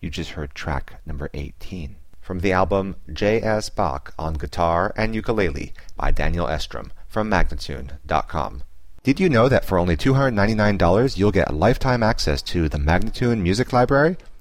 You just heard track number 18 from the album J.S. Bach on Guitar and Ukulele by Daniel Estrom from Magnatune.com. Did you know that for only $299 you'll get lifetime access to the Magnatune Music Library?